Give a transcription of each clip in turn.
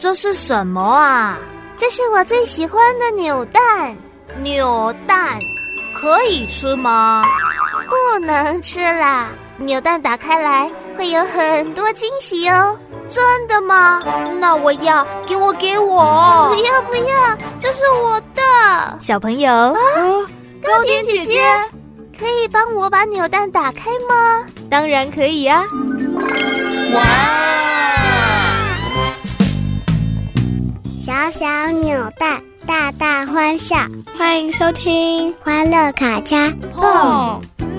这是什么啊？ 这是我最喜欢的扭蛋。 扭蛋可以吃吗？ 不能吃啦，扭蛋打开来会有很多惊喜哦。 真的吗？那我要，给我！ 不要，这是我的。 小朋友糕点姐姐，可以帮我把扭蛋打开吗？ 当然可以啊。 哇！ 小小扭蛋，大大欢笑。 欢迎收听《 欢乐卡恰蹦》。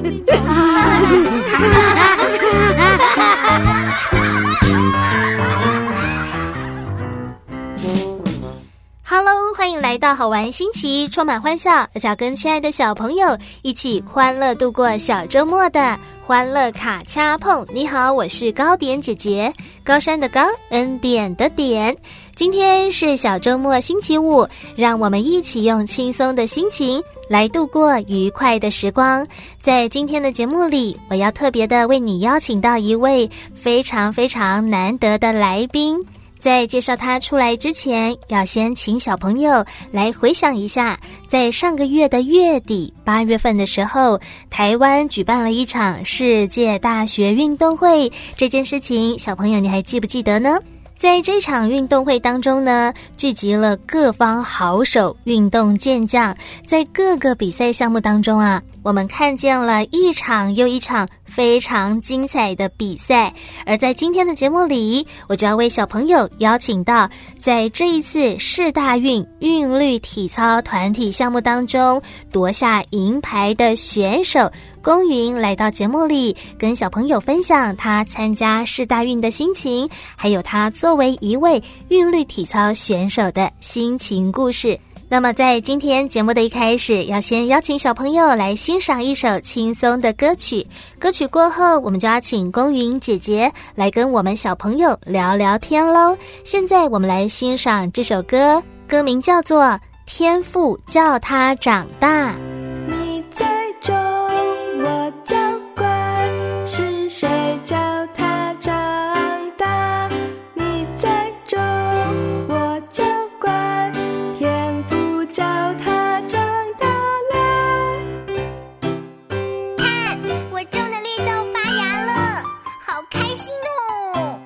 Hello， 欢迎来到好玩新奇、充满欢笑，而且要跟亲爱的小朋友一起欢乐度过小周末的欢乐卡恰碰。你好，我是糕点姐姐，高山的高，恩典的典。今天是小周末星期五，让我们一起用轻松的心情来度过愉快的时光。在今天的节目里，我要特别的为你邀请到一位非常非常难得的来宾。在介绍他出来之前，要先请小朋友来回想一下，在上个月的月底8月份的时候，台湾举办了一场世界大学运动会。这件事情，小朋友你还记不记得呢？在这场运动会当中呢，聚集了各方好手、运动健将，在各个比赛项目当中啊，我们看见了一场又一场非常精彩的比赛。而在今天的节目里，我就要为小朋友邀请到在这一次世大运韵律体操团体项目当中夺下银牌的选手龚云来到节目里，跟小朋友分享他参加世大运的心情，还有他作为一位韵律体操选手的心情故事。那么在今天节目的一开始，要先邀请小朋友来欣赏一首轻松的歌曲。歌曲过后，我们就要请龚云姐姐来跟我们小朋友聊聊天咯。现在我们来欣赏这首歌，歌名叫做《天父叫他长大》。 你在中，我叫乖，是谁叫他长大？你在中，我叫乖，天父叫他长大了。 看，我种的绿豆发芽了，好开心哦！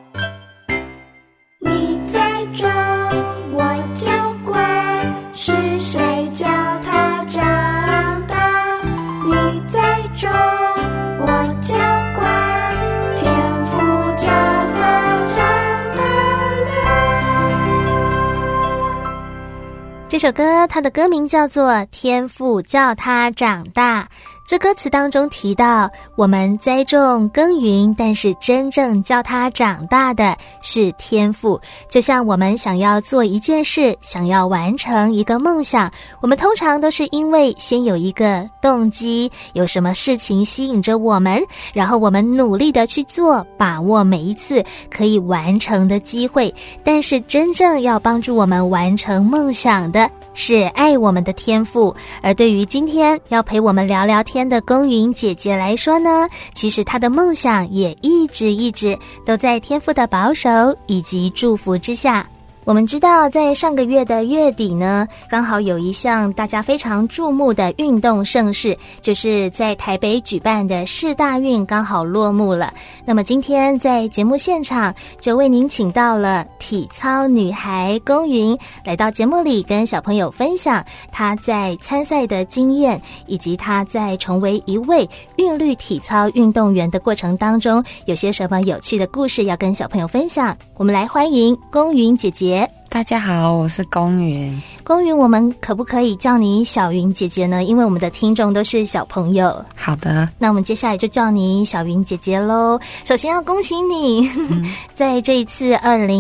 你在中，我叫乖，是谁叫他长大？你在中，我叫乖，天父叫他长大了。 这首歌它的歌名叫做《天父叫他长大》。这歌词当中提到，我们栽种耕耘，但是真正叫他长大的是天父。就像我们想要做一件事，想要完成一个梦想，我们通常都是因为先有一个动机，有什么事情吸引着我们，然后我们努力的去做，把握每一次可以完成的机会。但是真正要帮助我们完成梦想的是爱我们的天父。而对于今天要陪我们聊聊天的龚云姐姐来说呢，其实她的梦想也一直都在天父的保守以及祝福之下。我们知道在上个月的月底呢，刚好有一项大家非常注目的运动盛事，就是在台北举办的世大运刚好落幕了。那么今天在节目现场就为您请到了体操女孩龚云来到节目里，跟小朋友分享她在参赛的经验，以及她在成为一位韵律体操运动员的过程当中有些什么有趣的故事要跟小朋友分享。我们来欢迎龚云姐姐。 大家好，我是龚云。 龚云，我们可不可以叫你小云姐姐呢？因为我们的听众都是小朋友。 好的， 那我们接下来就叫你小云姐姐咯。首先要恭喜你，在这一次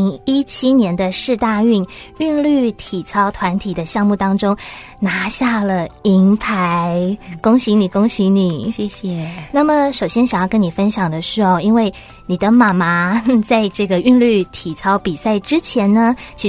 2017年的世大运韵律体操团体的项目当中拿下了银牌，恭喜你，恭喜你， 谢谢。 那么首先想要跟你分享的是因为你的妈妈在这个韵律体操比赛之前呢，其实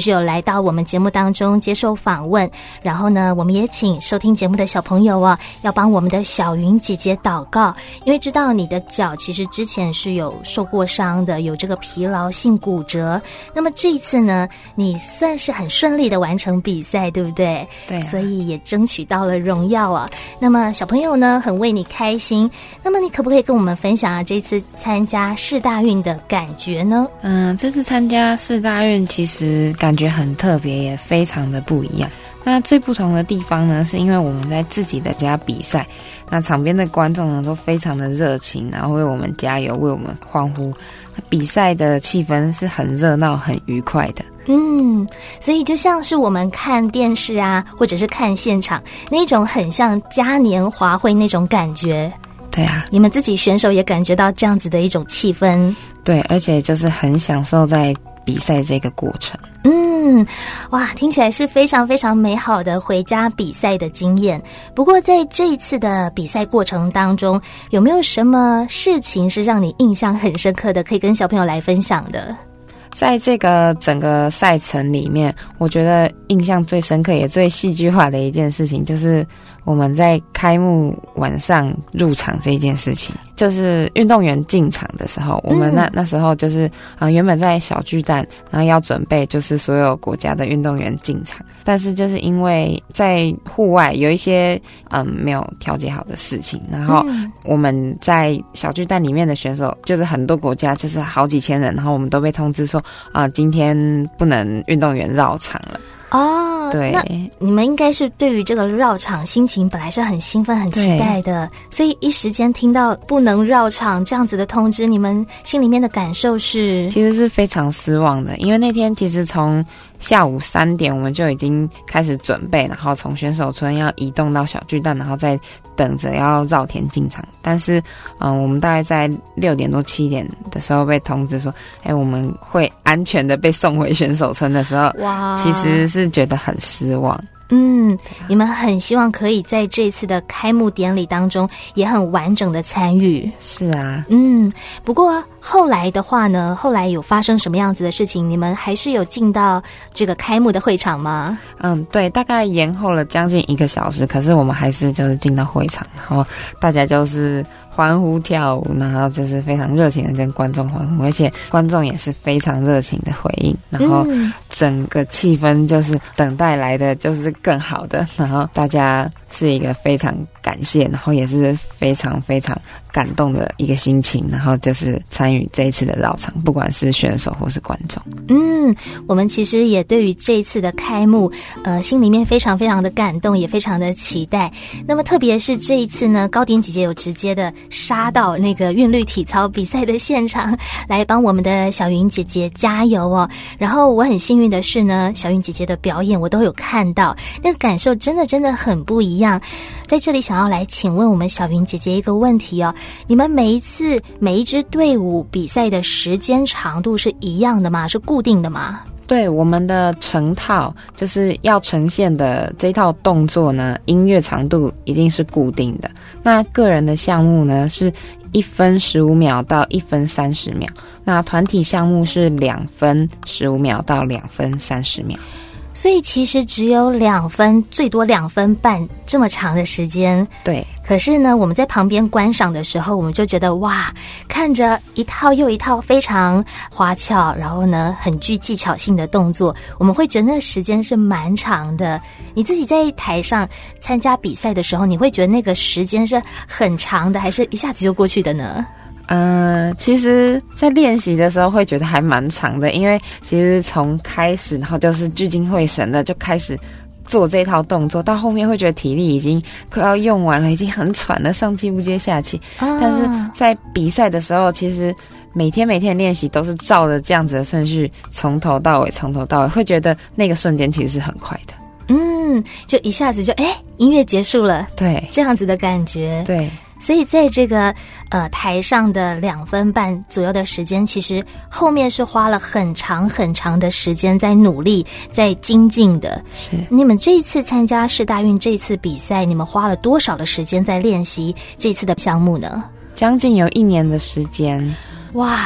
有来到我们节目当中接受访问，然后呢，我们也请收听节目的小朋友啊，要帮我们的小云姐姐祷告，因为知道你的脚其实之前是有受过伤的，有这个疲劳性骨折。那么这一次呢，你算是很顺利的完成比赛，对不对？ 对、 所以也争取到了荣耀啊。那么小朋友呢，很为你开心。那么你可不可以跟我们分享啊，这次参加世大运的感觉呢？ 这次参加世大运其实感觉很特别，也非常的不一样。那最不同的地方呢，是因为我们在自己的家比赛，那场边的观众呢都非常的热情，然后为我们加油，为我们欢呼。比赛的气氛是很热闹、很愉快的。 所以就像是我们看电视啊，或者是看现场那种很像嘉年华会那种感觉。 对啊， 你们自己选手也感觉到这样子的一种气氛。 对，而且就是很享受在比赛这个过程。 哇，听起来是非常非常美好的回家比赛的经验。不过在这一次的比赛过程当中，有没有什么事情是让你印象很深刻的，可以跟小朋友来分享的？ 在这个整个赛程里面，我觉得印象最深刻也最戏剧化的一件事情，就是我们在开幕晚上入场这一件事情。就是运动员进场的时候，我们那时候就是原本在小巨蛋，然后要准备就是所有国家的运动员进场，但是就是因为在户外有一些没有调节好的事情，然后我们在小巨蛋里面的选手就是很多国家，就是好几千人，然后我们都被通知说今天不能运动员绕场了。对， 那你们应该是对于这个绕场心情本来是很兴奋很期待的，所以一时间听到不能绕场这样子的通知，你们心里面的感受是？ 其实是非常失望的，因为那天其实从下午3点我们就已经开始准备，然后从选手村要移动到小巨蛋，然后再等着要绕田进场。但是我们大概在6点多7点的时候被通知说我们会安全的被送回选手村的时候，哇，其实是觉得很失望。 你们很希望可以在这次的开幕典礼当中也很完整的参与。 是啊， 不过后来的话呢，后来有发生什么样子的事情？你们还是有进到这个开幕的会场吗？ 对，大概延后了将近1个小时，可是我们还是就是进到会场，然后大家就是欢呼跳舞，然后就是非常热情的跟观众欢呼，而且观众也是非常热情的回应，然后整个气氛就是等待来的就是更好的，然后大家是一个非常感谢，然后也是非常非常感动的一个心情，然后就是参与这一次的绕场，不管是选手或是观众。 我们其实也对于这一次的开幕心里面非常非常的感动，也非常的期待。那么特别是这一次呢，高点姐姐有直接的杀到那个韵律体操比赛的现场来帮我们的小云姐姐加油哦。然后我很幸运的是呢，小云姐姐的表演我都有看到，那个感受真的很不一样。在这里想要来请问我们小云姐姐一个问题哦，你们每一支队伍比赛的时间长度是一样的吗？是固定的吗？ 对，我们的成套就是要呈现的这套动作呢，音乐长度一定是固定的。那个人的项目呢是1分15秒到1分30秒，那团体项目是2分15秒到2分30秒。 所以其实只有2分，最多2分半这么长的时间。 对。 可是呢，我们在旁边观赏的时候，我们就觉得哇，看着一套又一套非常花俏，然后呢很具技巧性的动作，我们会觉得那个时间是蛮长的。你自己在台上参加比赛的时候，你会觉得那个时间是很长的，还是一下子就过去的呢？ 其实在练习的时候会觉得还蛮长的，因为其实从开始然后就是聚精会神的就开始做这套动作，到后面会觉得体力已经快要用完了，已经很喘了，上气不接下气。但是在比赛的时候，其实每天练习都是照着这样子的顺序从头到尾，会觉得那个瞬间其实是很快的。 就一下子就音乐结束了， 对， 这样子的感觉。 对， 所以在这个台上的2分半左右的时间，其实后面是花了很长很长的时间在努力在精进的。 是， 你们这一次参加世大运这次比赛，你们花了多少的时间在练习这次的项目呢？ 将近有1年的时间。 哇，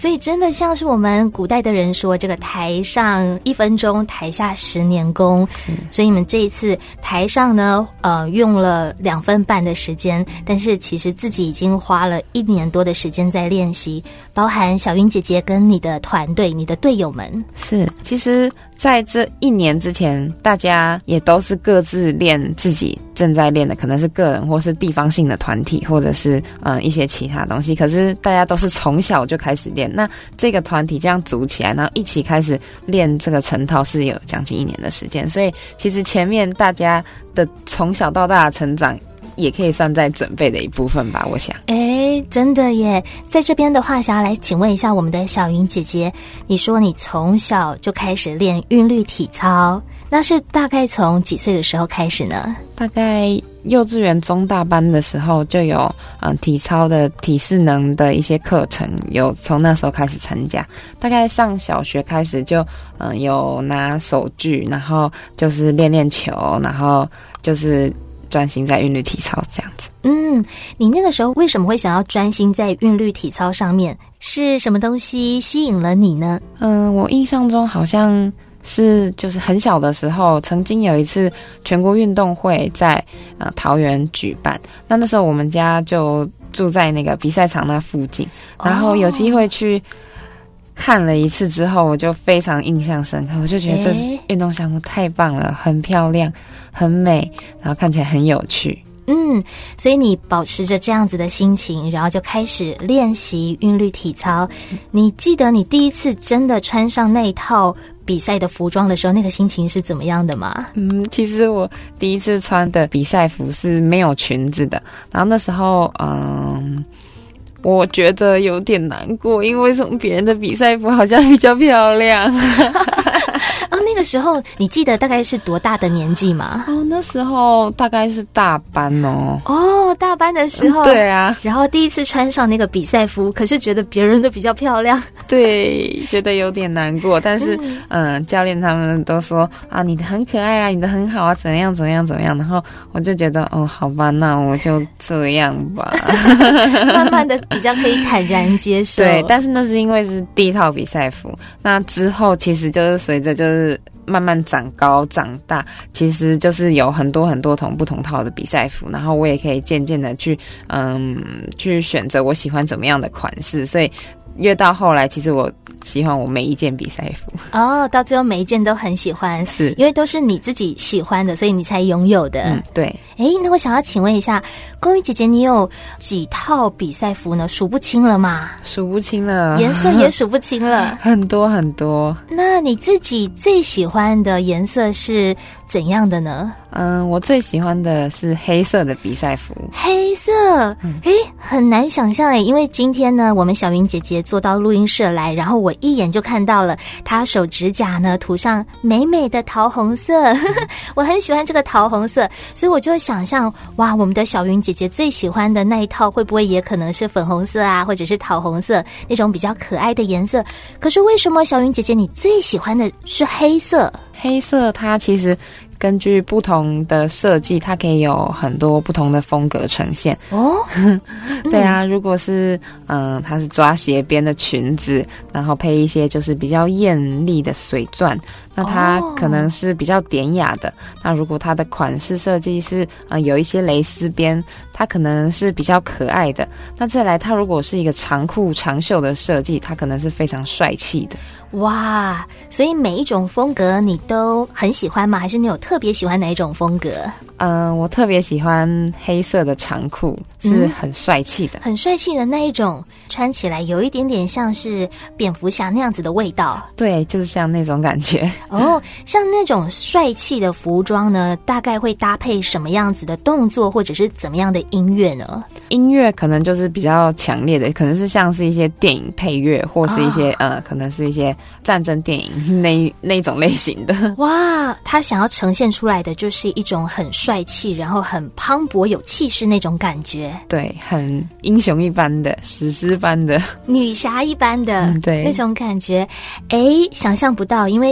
所以真的像是我们古代的人说，这个台上1分钟，台下10年功。所以你们这一次台上呢，用了2分半的时间，但是其实自己已经花了1年多的时间在练习，包含小云姐姐跟你的团队、你的队友们。 是，其实在这1年之前，大家也都是各自练自己正在练的，可能是个人或是地方性的团体，或者是一些其他东西。可是大家都是从小就开始练，那这个团体这样组起来，然后一起开始练这个成套是有将近1年的时间。所以其实前面大家的从小到大的成长，也可以算在准备的一部分吧，我想。 真的耶。在这边的话，想要来请问一下我们的小云姐姐，你说你从小就开始练韵律体操，那是大概从几岁的时候开始呢？ 大概幼稚园中大班的时候就有体操的体适能的一些课程，有从那时候开始参加。大概上小学开始就有拿手具，然后就是练练球，然后就是专心在韵律体操这样子。 你那个时候为什么会想要专心在韵律体操上面？是什么东西吸引了你呢？ 我印象中好像是就是很小的时候，曾经有一次全国运动会在桃园举办，那时候我们家就住在那个比赛场那附近，然后有机会去看了一次之后，我就非常印象深刻，我就觉得这运动项目太棒了，很漂亮，很美，然后看起来很有趣。 所以你保持着这样子的心情，然后就开始练习韵律体操。你记得你第一次真的穿上那一套比赛的服装的时候，那个心情是怎么样的吗？ 其实我第一次穿的比赛服是没有裙子的，然后那时候我觉得有点难过，因为从别人的比赛服好像比较漂亮。 那个时候你记得大概是多大的年纪吗？ 那时候大概是大班大班的时候。 对啊， 然后第一次穿上那个比赛服，可是觉得别人的比较漂亮。 对，觉得有点难过，但是教练他们都说你的很可爱啊，你的很好啊，怎样怎样怎样，然后我就觉得好吧，那我就这样吧。 慢慢的比较可以坦然接受。 对，但是那是因为是第一套比赛服，那之后其实就是随着就是慢慢长高长大，其实就是有很多很多种不同套的比赛服，然后我也可以渐渐的去选择我喜欢怎么样的款式，所以越到后来其实我喜欢我每一件比赛服。 到最后每一件都很喜欢， 是因为都是你自己喜欢的，所以你才拥有的。 对。 那我想要请问一下公寓姐姐，你有几套比赛服呢？数不清了吗？ 数不清了， 颜色也数不清了。 很多很多。 那你自己最喜欢的颜色是怎样的呢？ 我最喜欢的是黑色的比赛服。 黑色，很难想象因为今天呢，我们小云姐姐坐到录音室来，然后我一眼就看到了她手指甲呢涂上美美的桃红色。我很喜欢这个桃红色，所以我就会想象，哇，我们的小云姐姐最喜欢的那一套会不会也可能是粉红色啊，或者是桃红色那种比较可爱的颜色？可是为什么小云姐姐你最喜欢的是黑色？ 黑色它其实根据不同的设计，它可以有很多不同的风格呈现。对啊，如果是它是抓斜边的裙子，然后配一些就是比较艳丽的水钻，那它可能是比较典雅的。那如果它的款式设计是有一些蕾丝边，它可能是比较可爱的。那再来，它如果是一个长裤长袖的设计，它可能是非常帅气的。 哇，所以每一种风格你都很喜欢吗？还是你有特别喜欢哪一种风格？ 我特别喜欢黑色的长裤，是很帅气的， 很帅气的那一种，穿起来有一点点像是蝙蝠侠那样子的味道。 对，就是像那种感觉。 像那种帅气的服装呢，大概会搭配什么样子的动作，或者是怎么样的音乐呢？ 音乐可能就是比较强烈的，可能是像是一些电影配乐，或是一些可能是一些战争电影那种类型的。 哇，他想要呈现出来的就是一种很帅气，然后很磅礴有气势那种感觉。 对，很英雄一般的，史诗般的， 女侠一般的， 对， 那种感觉。想象不到，因为其实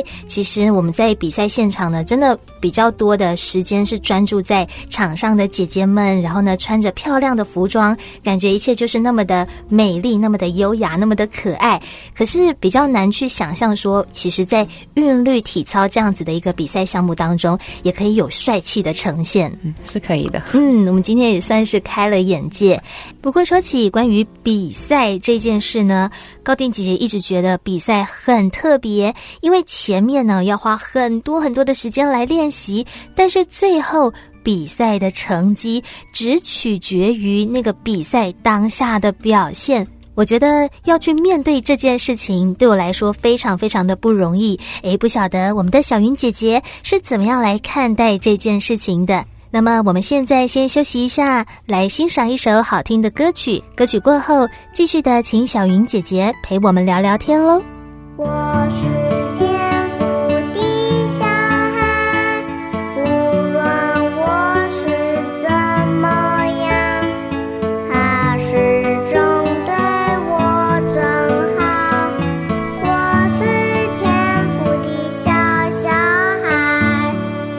实我们在比赛现场呢，真的比较多的时间是专注在场上的姐姐们，然后呢穿着漂亮的服装，感觉一切就是那么的美丽，那么的优雅，那么的可爱。可是比较难去想象说，其实在韵律体操这样子的一个比赛项目当中，也可以有帅气的呈现。 是可以的。 我们今天也算是开了眼界。不过说起关于比赛这件事呢，高定姐姐一直觉得比赛很特别，因为前面呢要花很多很多的时间来练习，但是最后比赛的成绩只取决于那个比赛当下的表现。我觉得要去面对这件事情，对我来说非常非常的不容易。不晓得我们的小云姐姐是怎么样来看待这件事情的。那么我们现在先休息一下，来欣赏一首好听的歌曲。歌曲过后，继续的请小云姐姐陪我们聊聊天咯。 我是天赋的小孩，不论我是怎么样，他始终对我真好。我是天赋的小孩，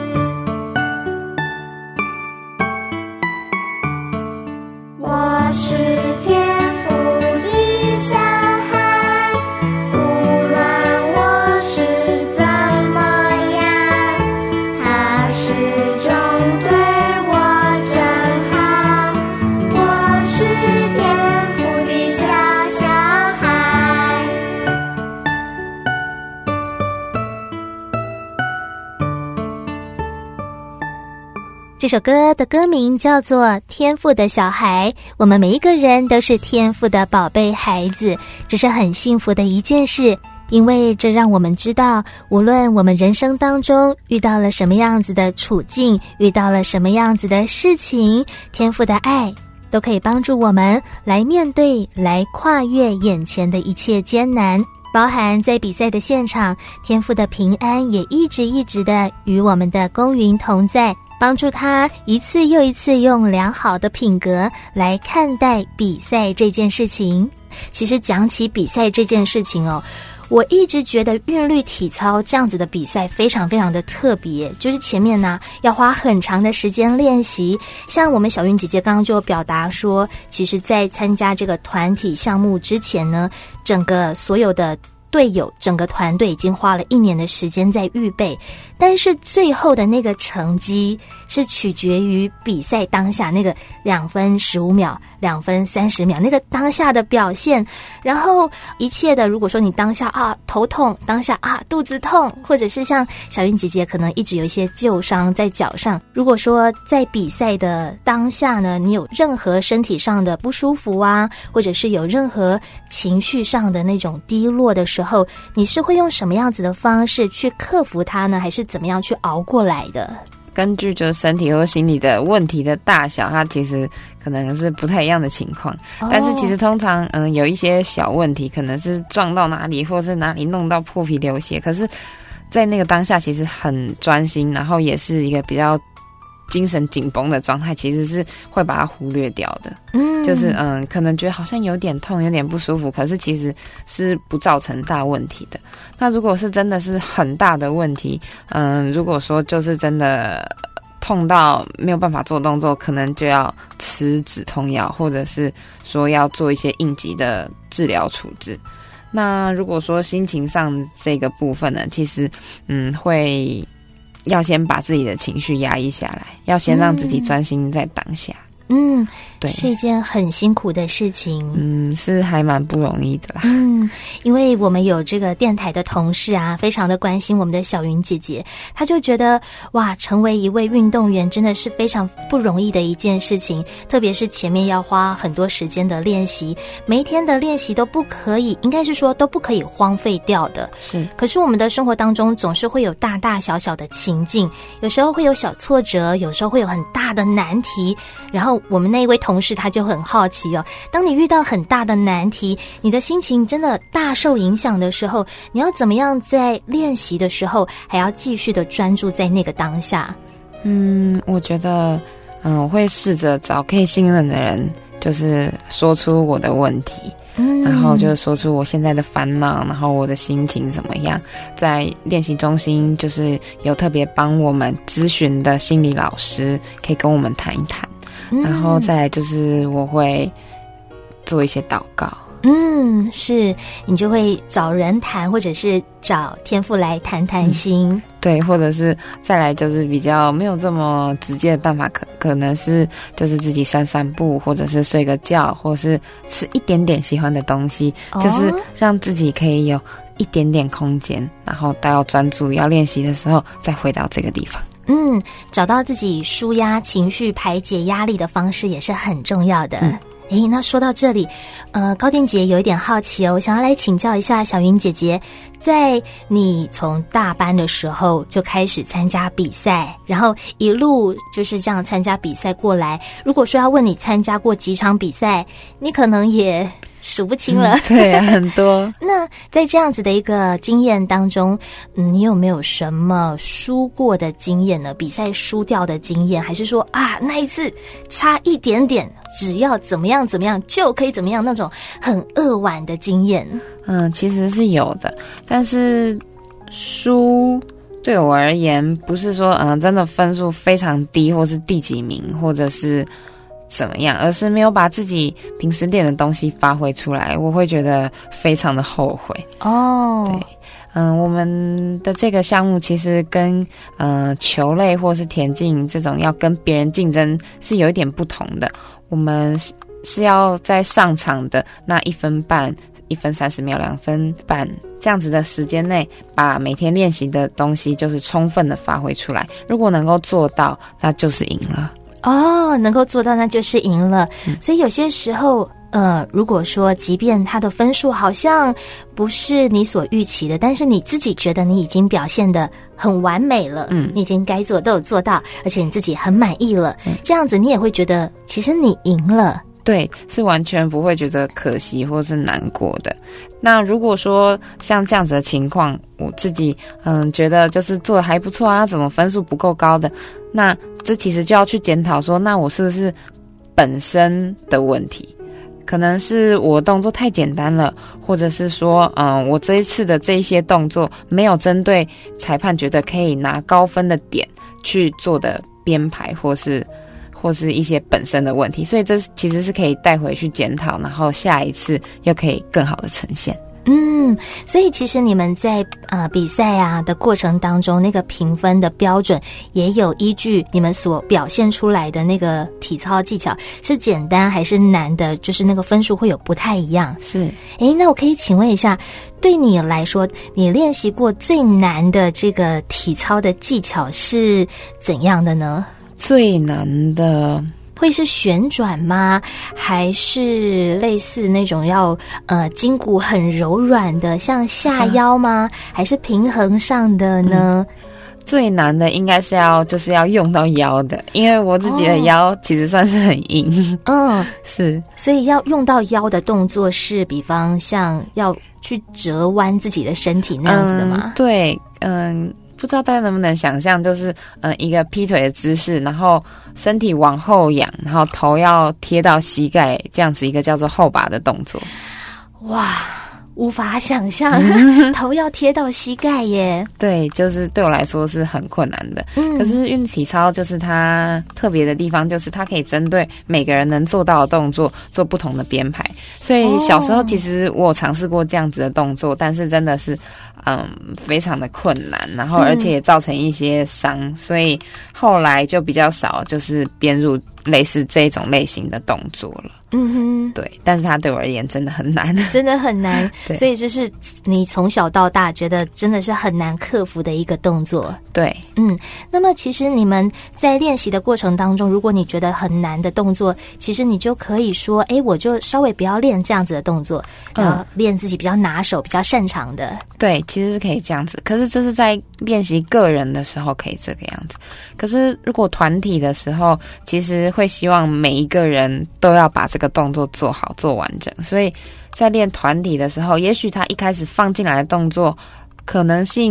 我是天赋的小孩，无论我是怎么样，他始终对我真好。我是天赋的小孩。 这首歌的歌名叫做《天赋的小孩》，我们每一个人都是天赋的宝贝孩子，这是很幸福的一件事，因为这让我们知道，无论我们人生当中遇到了什么样子的处境，遇到了什么样子的事情，天赋的爱都可以帮助我们来面对，来跨越眼前的一切艰难。包含在比赛的现场，天赋的平安也一直的与我们的公云同在，帮助他一次又一次用良好的品格来看待比赛这件事情。其实讲起比赛这件事情哦，我一直觉得韵律体操这样子的比赛非常非常的特别，就是前面呢要花很长的时间练习。像我们小云姐姐刚刚就表达说，其实在参加这个团体项目之前呢，整个所有的队友，整个团队已经花了1年的时间在预备，但是最后的那个成绩是取决于比赛当下那个2分15秒、2分30秒那个当下的表现。然后一切的，如果说你当下头痛，当下肚子痛，或者是像小云姐姐可能一直有一些旧伤在脚上，如果说在比赛的当下呢，你有任何身体上的不舒服啊，或者是有任何情绪上的那种低落的时候，你是会用什么样子的方式去克服它呢？还是怎么样去熬过来的？ 根据就是身体或心理的问题的大小，它其实可能是不太一样的情况。但是其实通常有一些小问题，可能是撞到哪里，或是哪里弄到破皮流血，可是在那个当下其实很专心，然后也是一个比较精神紧绷的状态，其实是会把它忽略掉的。就是可能觉得好像有点痛，有点不舒服，可是其实是不造成大问题的。那如果是真的是很大的问题，如果说就是真的痛到没有办法做动作，可能就要吃止痛药，或者是说要做一些应急的治疗处置。那如果说心情上这个部分呢，其实会要先把自己的情绪压抑下来，要先让自己专心在当下。对， 是一件很辛苦的事情。 是还蛮不容易的啦。 因为我们有这个电台的同事啊，非常的关心我们的小云姐姐，她就觉得哇，成为一位运动员真的是非常不容易的一件事情，特别是前面要花很多时间的练习，每一天的练习都不可以，应该是说都不可以荒废掉的。 是， 可是我们的生活当中总是会有大大小小的情境，有时候会有小挫折，有时候会有很大的难题。然后我们那一位同事他就很好奇哦，当你遇到很大的难题，你的心情真的大受影响的时候，你要怎么样在练习的时候还要继续的专注在那个当下？ 我觉得我会试着找可以信任的人，就是说出我的问题。 然后就说出我现在的烦恼，然后我的心情怎么样。在练习中心就是有特别帮我们咨询的心理老师，可以跟我们谈一谈。然后再来就是我会做一些祷告。 是你就会找人谈，或者是找天父来谈谈心。 对，或者是再来就是比较没有这么直接的办法，可能是就是自己散散步，或者是睡个觉，或者是吃一点点喜欢的东西，就是让自己可以有一点点空间，然后到要专注要练习的时候再回到这个地方。 找到自己抒压情绪、排解压力的方式也是很重要的。那说到这里，高店姐有一点好奇哦，我想要来请教一下小云姐姐，在你从大班的时候就开始参加比赛，然后一路就是这样参加比赛过来，如果说要问你参加过几场比赛，你可能也数不清了。 对啊，很多。 那在这样子的一个经验当中，你有没有什么输过的经验呢？比赛输掉的经验，还是说那一次差一点点，只要怎么样怎么样就可以怎么样，那种很扼腕的经验？ 其实是有的，但是输对我而言不是说真的分数非常低，或是第几名，或者是怎么样，而是没有把自己平时练的东西发挥出来，我会觉得非常的后悔。对，我们的这个项目其实跟球类或是田径这种要跟别人竞争是有一点不同的。我们是要在上场的那1分半、1分30秒、2分半这样子的时间内，把每天练习的东西就是充分的发挥出来。如果能够做到，那就是赢了。 能够做到那就是赢了。所以有些时候如果说即便他的分数好像不是你所预期的，但是你自己觉得你已经表现得很完美了，你已经该做都有做到，而且你自己很满意了，这样子你也会觉得其实你赢了。 对，是完全不会觉得可惜或是难过的。那如果说像这样子的情况，我自己觉得就是做得还不错啊，怎么分数不够高的，那这其实就要去检讨说，那我是不是本身的问题，可能是我动作太简单了，或者是说我这一次的这一些动作没有针对裁判觉得可以拿高分的点去做的编排，或是一些本身的问题，所以这其实是可以带回去检讨，然后下一次又可以更好的呈现。 所以其实你们在比赛的过程当中，那个评分的标准也有依据你们所表现出来的那个体操技巧是简单还是难的，就是那个分数会有不太一样。 是。 那我可以请问一下，对你来说，你练习过最难的这个体操的技巧是怎样的呢？ 最难的会是旋转吗？还是类似那种要筋骨很柔软的，像下腰吗？还是平衡上的呢？ 最难的应该是要用到腰的，因为我自己的腰其实算是很硬。是， 所以要用到腰的动作是，比方像要去折弯自己的身体那样子的吗？ 对，不知道大家能不能想象，就是一个劈腿的姿势，然后身体往后仰，然后头要贴到膝盖，这样子一个叫做后把的动作。 哇，无法想象头要贴到膝盖耶。 对，就是对我来说是很困难的。可是运动体操就是它特别的地方，就是它可以针对每个人能做到的动作做不同的编排。所以小时候其实我有尝试过这样子的动作，但是真的是非常的困难，然后而且也造成一些伤，所以后来就比较少就是编入类似这种类型的动作了。对，但是它对我而言真的很难， 真的很难。所以这是你从小到大觉得真的是很难克服的一个动作。 对， 那么其实你们在练习的过程当中，如果你觉得很难的动作，其实你就可以说，我就稍微不要练这样子的动作，然后练自己比较拿手、比较擅长的。 对，其实是可以这样子。可是这是在练习个人的时候可以这个样子。可是如果团体的时候，其实会希望每一个人都要把这个动作做好、做完整。所以在练团体的时候，也许他一开始放进来的动作可能性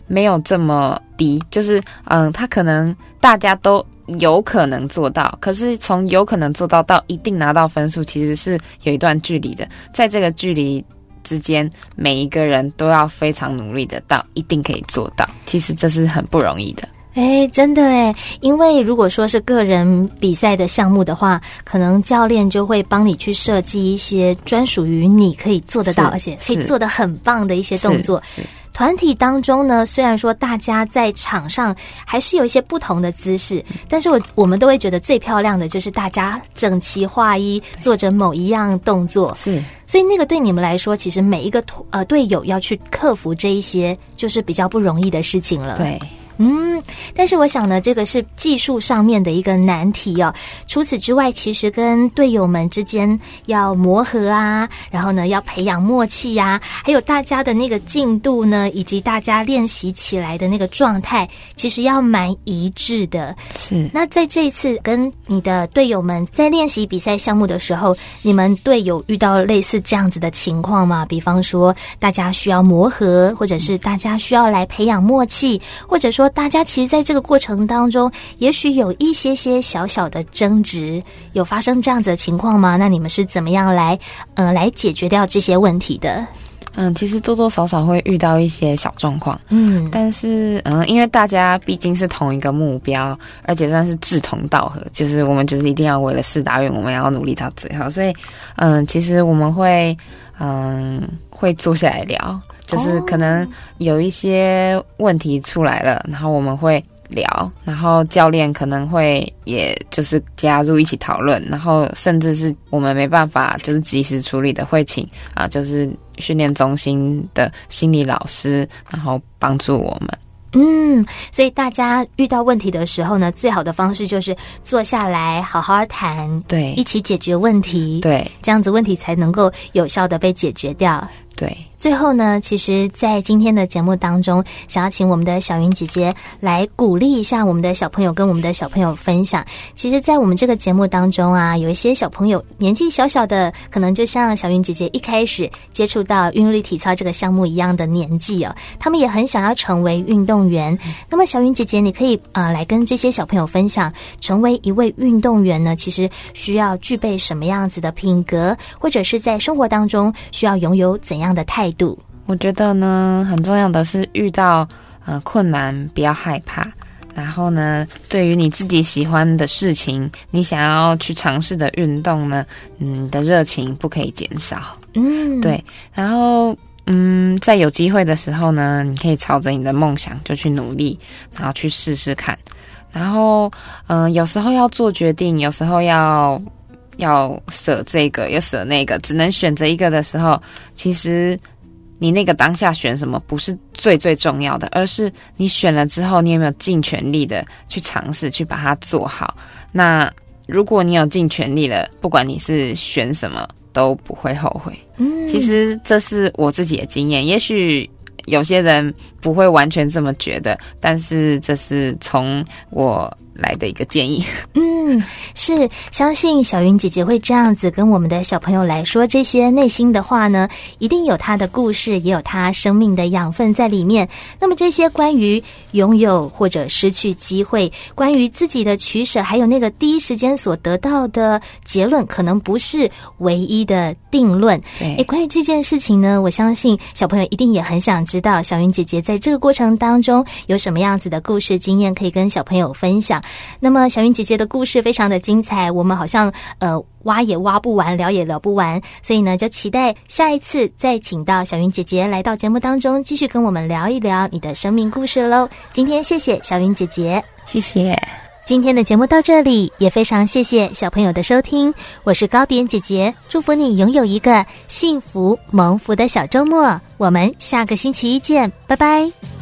没有这么低，就是他可能大家都有可能做到，可是从有可能做到一定拿到分数，其实是有一段距离的。在这个距离之间，每一个人都要非常努力的到一定可以做到，其实这是很不容易的。 真的因为如果说是个人比赛的项目的话，可能教练就会帮你去设计一些专属于你可以做得到，而且可以做得很棒的一些动作。团体当中呢，虽然说大家在场上还是有一些不同的姿势，但是我们都会觉得最漂亮的就是大家整齐划一做着某一样动作。 是， 所以那个对你们来说，其实每一个队友要去克服这一些，就是比较不容易的事情了。 对。 但是我想呢，这个是技术上面的一个难题哦。除此之外，其实跟队友们之间要磨合啊，然后呢要培养默契啊，还有大家的那个进度呢，以及大家练习起来的那个状态，其实要蛮一致的。 是。 那在这一次跟你的队友们在练习比赛项目的时候，你们队友遇到类似这样子的情况吗？比方说大家需要磨合，或者是大家需要来培养默契，或者说大家其实在这个过程当中也许有一些小小的争执，有发生这样子的情况吗？那你们是怎么样来解决掉这些问题的？ 其实多多少少会遇到一些小状况，但是因为大家毕竟是同一个目标，而且算是志同道合，就是我们就是一定要为了事达愿，我们要努力到最后，所以其实我们会坐下来聊，就是可能有一些问题出来了，然后我们会聊，然后教练可能会也就是加入一起讨论，然后甚至是我们没办法就是及时处理的，会请就是训练中心的心理老师，然后帮助我们。 所以大家遇到问题的时候呢，最好的方式就是坐下来好好谈， 对， 一起解决问题， 对， 这样子问题才能够有效的被解决掉。 对， 最后呢，其实在今天的节目当中，想要请我们的小云姐姐来鼓励一下我们的小朋友，跟我们的小朋友分享。其实在我们这个节目当中啊，有一些小朋友年纪小小的，可能就像小云姐姐一开始接触到韵律体操这个项目一样的年纪哦，他们也很想要成为运动员。那么小云姐姐，你可以来跟这些小朋友分享，成为一位运动员呢，其实需要具备什么样子的品格，或者是在生活当中需要拥有怎样的态度？ 我觉得呢，很重要的是遇到困难不要害怕，然后呢，对于你自己喜欢的事情，你想要去尝试的运动呢，你的热情不可以减少。对，然后在有机会的时候呢，你可以朝着你的梦想就去努力，然后去试试看。然后有时候要做决定，有时候要舍这个又舍那个，只能选择一个的时候，其实你那个当下选什么不是最重要的，而是你选了之后，你有没有尽全力的去尝试去把它做好。那如果你有尽全力了，不管你是选什么都不会后悔。其实这是我自己的经验，也许有些人不会完全这么觉得，但是这是从我来的一个建议。 是，相信小云姐姐会这样子跟我们的小朋友来说这些内心的话呢，一定有她的故事，也有她生命的养分在里面。那么这些关于拥有或者失去机会，关于自己的取舍，还有那个第一时间所得到的结论，可能不是唯一的定论。 对， 关于这件事情呢，我相信小朋友一定也很想知道小云姐姐在这个过程当中有什么样子的故事经验可以跟小朋友分享。那么小云姐姐的故事非常的精彩，我们好像挖也挖不完，聊也聊不完，所以呢就期待下一次再请到小云姐姐来到节目当中，继续跟我们聊一聊你的生命故事咯。今天谢谢小云姐姐。 谢谢。 今天的节目到这里，也非常谢谢小朋友的收听，我是高点姐姐，祝福你拥有一个幸福蒙福的小周末，我们下个星期一见，拜拜。